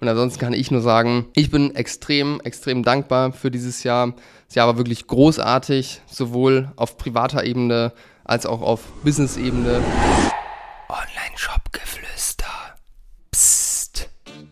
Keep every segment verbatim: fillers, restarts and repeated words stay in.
Und ansonsten kann ich nur sagen, ich bin extrem, extrem dankbar für dieses Jahr. Das Jahr war wirklich großartig, sowohl auf privater Ebene als auch auf Business-Ebene. Online-Shop-Geflüster. Psst.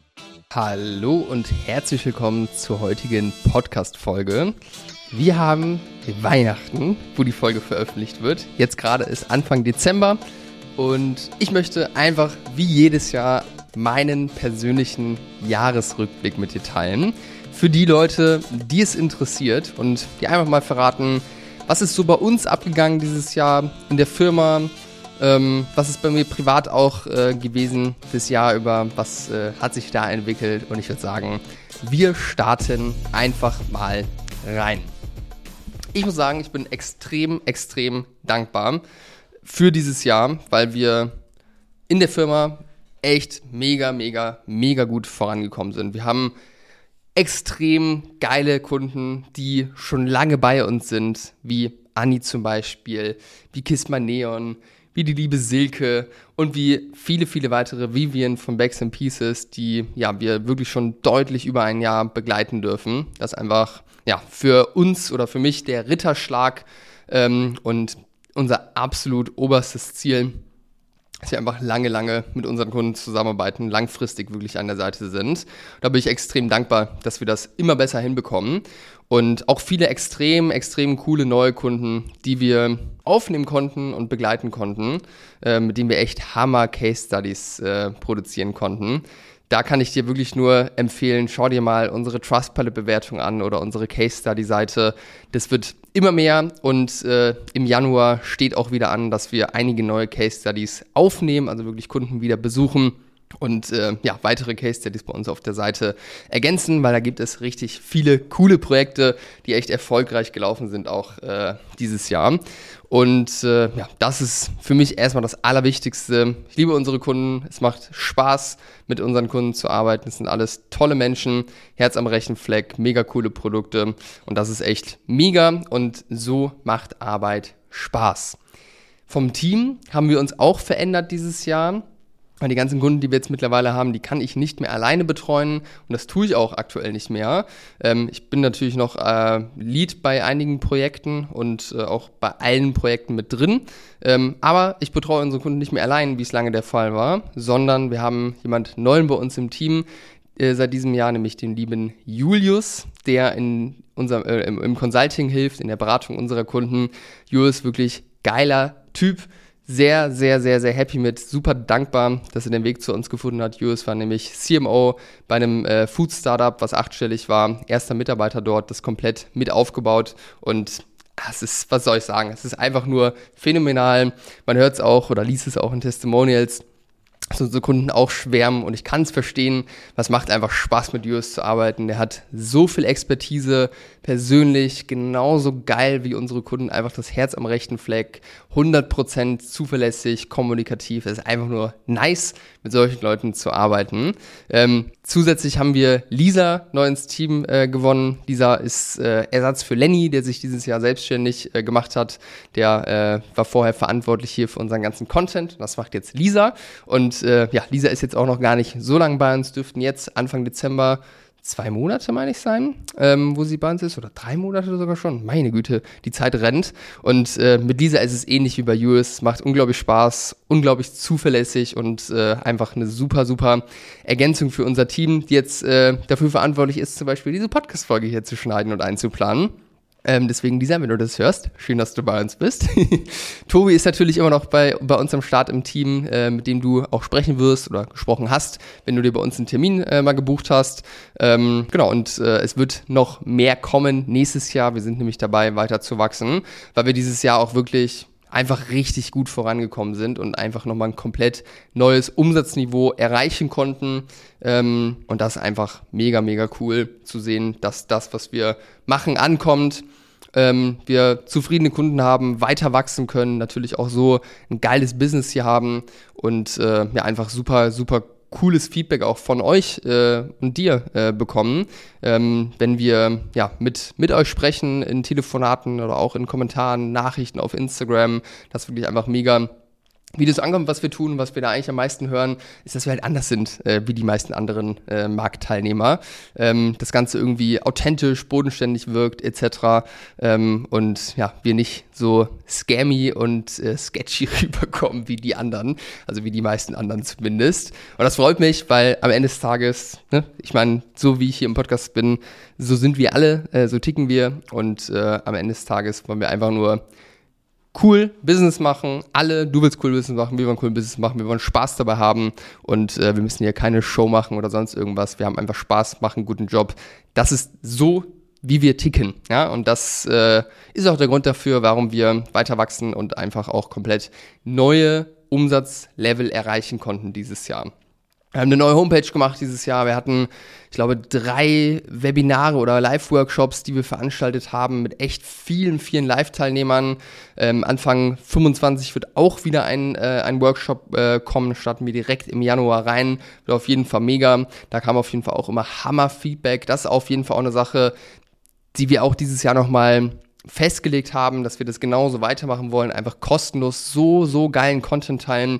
Hallo und herzlich willkommen zur heutigen Podcast-Folge. Wir haben Weihnachten, wo die Folge veröffentlicht wird. Jetzt gerade ist Anfang Dezember und ich möchte einfach wie jedes Jahr meinen persönlichen Jahresrückblick mit dir teilen. Für die Leute, die es interessiert und die einfach mal verraten, was ist so bei uns abgegangen dieses Jahr in der Firma, ähm, was ist bei mir privat auch äh, gewesen das Jahr über, was äh, hat sich da entwickelt, und ich würde sagen, wir starten einfach mal rein. Ich muss sagen, ich bin extrem, extrem dankbar für dieses Jahr, weil wir in der Firma echt mega, mega, mega gut vorangekommen sind. Wir haben extrem geile Kunden, die schon lange bei uns sind, wie Anni zum Beispiel, wie Kiss My Neon, wie die liebe Silke und wie viele, viele weitere, Vivian von Bags and Pieces, die ja wir wirklich schon deutlich über ein Jahr begleiten dürfen. Das ist einfach ja für uns oder für mich der Ritterschlag ähm, und unser absolut oberstes Ziel, dass wir einfach lange, lange mit unseren Kunden zusammenarbeiten, langfristig wirklich an der Seite sind. Da bin ich extrem dankbar, dass wir das immer besser hinbekommen. Und auch viele extrem, extrem coole neue Kunden, die wir aufnehmen konnten und begleiten konnten, äh, mit denen wir echt Hammer-Case-Studies äh, produzieren konnten. Da kann ich dir wirklich nur empfehlen, schau dir mal unsere Trustpilot-Bewertung an oder unsere Case-Study-Seite. Das wird immer mehr und äh, im Januar steht auch wieder an, dass wir einige neue Case-Studies aufnehmen, also wirklich Kunden wieder besuchen und äh, ja, weitere Case-Studies bei uns auf der Seite ergänzen, weil da gibt es richtig viele coole Projekte, die echt erfolgreich gelaufen sind auch äh, dieses Jahr. Und äh, ja, das ist für mich erstmal das Allerwichtigste. Ich liebe unsere Kunden, es macht Spaß, mit unseren Kunden zu arbeiten. Es sind alles tolle Menschen, Herz am rechten Fleck, mega coole Produkte und das ist echt mega und so macht Arbeit Spaß. Vom Team haben wir uns auch verändert dieses Jahr. Die ganzen Kunden, die wir jetzt mittlerweile haben, die kann ich nicht mehr alleine betreuen und das tue ich auch aktuell nicht mehr. Ähm, ich bin natürlich noch äh, Lead bei einigen Projekten und äh, auch bei allen Projekten mit drin, ähm, aber ich betreue unsere Kunden nicht mehr allein, wie es lange der Fall war, sondern wir haben jemand Neuen bei uns im Team äh, seit diesem Jahr, nämlich den lieben Julius, der in unserem, äh, im, im Consulting hilft, in der Beratung unserer Kunden. Julius, wirklich geiler Typ. Sehr, sehr, sehr, sehr happy mit, super dankbar, dass er den Weg zu uns gefunden hat. Julius war nämlich C M O bei einem äh, Food-Startup, was achtstellig war, erster Mitarbeiter dort, das komplett mit aufgebaut und es ist, was soll ich sagen, es ist einfach nur phänomenal. Man hört es auch oder liest es auch in Testimonials, dass unsere Kunden auch schwärmen und ich kann es verstehen, was macht einfach Spaß mit Julius zu arbeiten. Der hat so viel Expertise, persönlich genauso geil wie unsere Kunden, einfach das Herz am rechten Fleck, hundert Prozent zuverlässig, kommunikativ. Es ist einfach nur nice, mit solchen Leuten zu arbeiten. Ähm, zusätzlich haben wir Lisa neu ins Team äh, gewonnen. Lisa ist äh, Ersatz für Lenny, der sich dieses Jahr selbstständig äh, gemacht hat. Der äh, war vorher verantwortlich hier für unseren ganzen Content. Das macht jetzt Lisa. Und äh, ja, Lisa ist jetzt auch noch gar nicht so lange bei uns, dürften jetzt Anfang Dezember zwei Monate, meine ich, sein, ähm, wo sie bei uns ist, oder drei Monate sogar schon. Meine Güte, die Zeit rennt. Und äh, mit Lisa ist es ähnlich wie bei Julius. Macht unglaublich Spaß, unglaublich zuverlässig und äh, einfach eine super, super Ergänzung für unser Team, die jetzt äh, dafür verantwortlich ist, zum Beispiel diese Podcast-Folge hier zu schneiden und einzuplanen. Ähm, deswegen, Lisa, wenn du das hörst, schön, dass du bei uns bist. Tobi ist natürlich immer noch bei, bei uns am Start im Team, äh, mit dem du auch sprechen wirst oder gesprochen hast, wenn du dir bei uns einen Termin äh, mal gebucht hast. Ähm, genau, und äh, es wird noch mehr kommen nächstes Jahr. Wir sind nämlich dabei, weiter zu wachsen, weil wir dieses Jahr auch wirklich einfach richtig gut vorangekommen sind und einfach nochmal ein komplett neues Umsatzniveau erreichen konnten. Ähm, und das ist einfach mega, mega cool zu sehen, dass das, was wir machen, ankommt. Ähm, wir zufriedene Kunden haben, weiter wachsen können, natürlich auch so ein geiles Business hier haben und äh, ja, einfach super, super cooles Feedback auch von euch äh, und dir äh, bekommen, ähm, wenn wir ja mit mit euch sprechen in Telefonaten oder auch in Kommentaren, Nachrichten auf Instagram. Das ist wirklich einfach mega wie das ankommt, was wir tun, was wir da eigentlich am meisten hören, ist, dass wir halt anders sind, äh, wie die meisten anderen äh, Marktteilnehmer. Ähm, das Ganze irgendwie authentisch, bodenständig wirkt, et cetera. Ähm, und ja, wir nicht so scammy und äh, sketchy rüberkommen wie die anderen, also wie die meisten anderen zumindest. Und das freut mich, weil am Ende des Tages, ne, ich meine, so wie ich hier im Podcast bin, so sind wir alle, äh, so ticken wir. Und äh, am Ende des Tages wollen wir einfach nur cool Business machen, alle, du willst cool Business machen, wir wollen cool Business machen, wir wollen Spaß dabei haben und äh, wir müssen hier keine Show machen oder sonst irgendwas, wir haben einfach Spaß, machen einen guten Job. Das ist so, wie wir ticken, ja, und das äh, ist auch der Grund dafür, warum wir weiter wachsen und einfach auch komplett neue Umsatzlevel erreichen konnten dieses Jahr. Wir haben eine neue Homepage gemacht dieses Jahr. Wir hatten, ich glaube, drei Webinare oder Live-Workshops, die wir veranstaltet haben mit echt vielen, vielen Live-Teilnehmern. Ähm, Anfang fünfundzwanzig wird auch wieder ein, äh, ein Workshop äh, kommen. Starten wir direkt im Januar rein. Wird auf jeden Fall mega. Da kam auf jeden Fall auch immer Hammer-Feedback. Das ist auf jeden Fall auch eine Sache, die wir auch dieses Jahr nochmal festgelegt haben, dass wir das genauso weitermachen wollen. Einfach kostenlos so, so geilen Content teilen,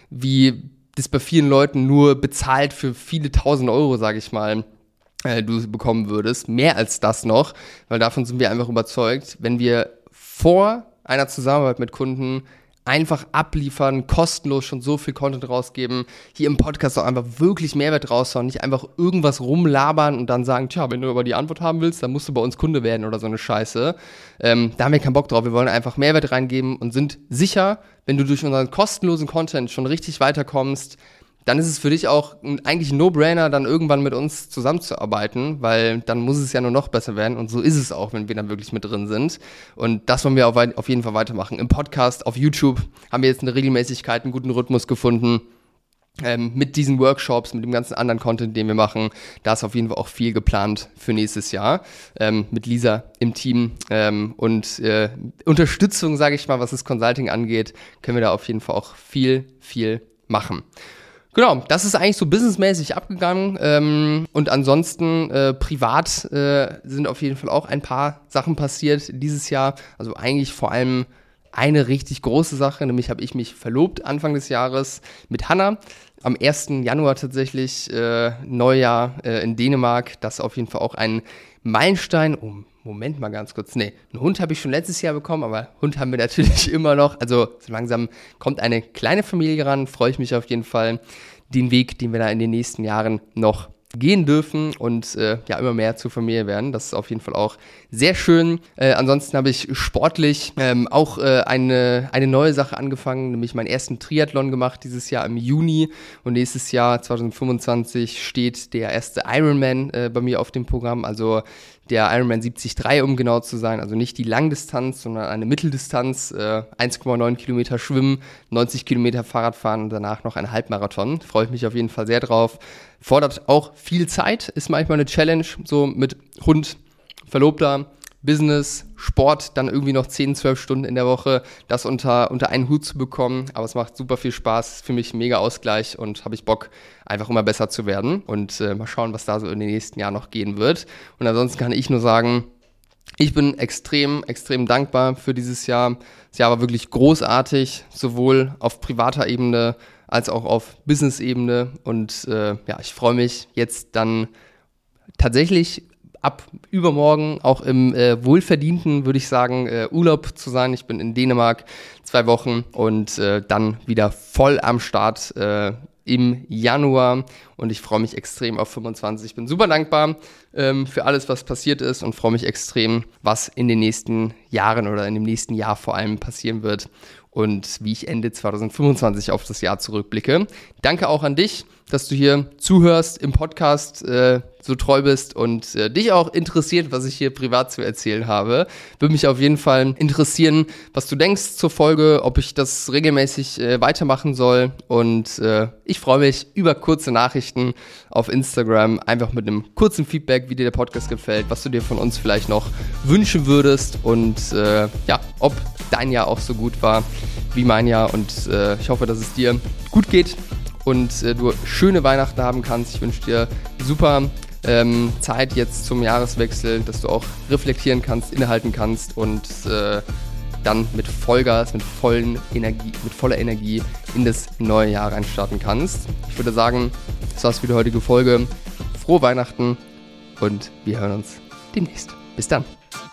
wie das bei vielen Leuten nur bezahlt für viele tausend Euro, sage ich mal, äh, du bekommen würdest. Mehr als das noch, weil davon sind wir einfach überzeugt, wenn wir vor einer Zusammenarbeit mit Kunden einfach abliefern, kostenlos schon so viel Content rausgeben, hier im Podcast auch einfach wirklich Mehrwert raushauen, nicht einfach irgendwas rumlabern und dann sagen, tja, wenn du aber die Antwort haben willst, dann musst du bei uns Kunde werden oder so eine Scheiße. Ähm, da haben wir keinen Bock drauf. Wir wollen einfach Mehrwert reingeben und sind sicher, wenn du durch unseren kostenlosen Content schon richtig weiterkommst, dann ist es für dich auch eigentlich ein No-Brainer, dann irgendwann mit uns zusammenzuarbeiten, weil dann muss es ja nur noch besser werden und so ist es auch, wenn wir dann wirklich mit drin sind. Und das wollen wir auf jeden Fall weitermachen. Im Podcast, auf YouTube haben wir jetzt eine Regelmäßigkeit, einen guten Rhythmus gefunden. Ähm, mit diesen Workshops, mit dem ganzen anderen Content, den wir machen, da ist auf jeden Fall auch viel geplant für nächstes Jahr ähm, mit Lisa im Team ähm, und äh, Unterstützung, sage ich mal, was das Consulting angeht, können wir da auf jeden Fall auch viel, viel machen. Genau, das ist eigentlich so businessmäßig abgegangen ähm, und ansonsten äh, privat äh, sind auf jeden Fall auch ein paar Sachen passiert dieses Jahr, also eigentlich vor allem eine richtig große Sache, nämlich habe ich mich verlobt Anfang des Jahres mit Hannah. Am ersten Januar tatsächlich, äh, Neujahr äh, in Dänemark. Das ist auf jeden Fall auch ein Meilenstein. Oh, Moment mal ganz kurz. Nee, einen Hund habe ich schon letztes Jahr bekommen, aber Hund haben wir natürlich immer noch. Also so langsam kommt eine kleine Familie ran, freue ich mich auf jeden Fall. Den Weg, den wir da in den nächsten Jahren noch gehen dürfen und äh, ja immer mehr zur Familie werden. Das ist auf jeden Fall auch sehr schön. Äh, ansonsten habe ich sportlich ähm, auch äh, eine, eine neue Sache angefangen, nämlich meinen ersten Triathlon gemacht dieses Jahr im Juni und nächstes Jahr zwanzig fünfundzwanzig steht der erste Ironman äh, bei mir auf dem Programm, also der Ironman siebzig Komma drei, um genau zu sein, also nicht die Langdistanz, sondern eine Mitteldistanz, äh, eins Komma neun Kilometer Schwimmen, neunzig Kilometer Fahrradfahren und danach noch ein Halbmarathon. Freue ich mich auf jeden Fall sehr drauf. Fordert auch viel Zeit, ist manchmal eine Challenge, so mit Hund, Verlobter, Business, Sport, dann irgendwie noch zehn, zwölf Stunden in der Woche, das unter, unter einen Hut zu bekommen. Aber es macht super viel Spaß, für mich mega Ausgleich und habe ich Bock, einfach immer besser zu werden. Und äh, mal schauen, was da so in den nächsten Jahren noch gehen wird. Und ansonsten kann ich nur sagen, ich bin extrem, extrem dankbar für dieses Jahr. Das Jahr war wirklich großartig, sowohl auf privater Ebene als auch auf Business-Ebene. Und äh, ja, ich freue mich jetzt dann tatsächlich ab übermorgen auch im äh, wohlverdienten, würde ich sagen, äh, Urlaub zu sein. Ich bin in Dänemark zwei Wochen und äh, dann wieder voll am Start äh, im Januar und ich freue mich extrem auf fünfundzwanzig. Ich bin super dankbar ähm, für alles, was passiert ist und freue mich extrem, was in den nächsten Jahren oder in dem nächsten Jahr vor allem passieren wird und wie ich Ende zwanzig fünfundzwanzig auf das Jahr zurückblicke. Danke auch an dich, dass du hier zuhörst, im Podcast äh, so treu bist und äh, dich auch interessiert, was ich hier privat zu erzählen habe. Würde mich auf jeden Fall interessieren, was du denkst zur Folge, ob ich das regelmäßig äh, weitermachen soll. Und äh, ich freue mich über kurze Nachrichten auf Instagram, einfach mit einem kurzen Feedback, wie dir der Podcast gefällt, was du dir von uns vielleicht noch wünschen würdest und äh, ja, ob dein Jahr auch so gut war wie mein Jahr. Und äh, ich hoffe, dass es dir gut geht und äh, du schöne Weihnachten haben kannst. Ich wünsche dir super ähm, Zeit jetzt zum Jahreswechsel, dass du auch reflektieren kannst, innehalten kannst und äh, dann mit Vollgas, mit, vollen Energie, mit voller Energie in das neue Jahr reinstarten kannst. Ich würde sagen, das war's für die heutige Folge. Frohe Weihnachten und wir hören uns demnächst. Bis dann.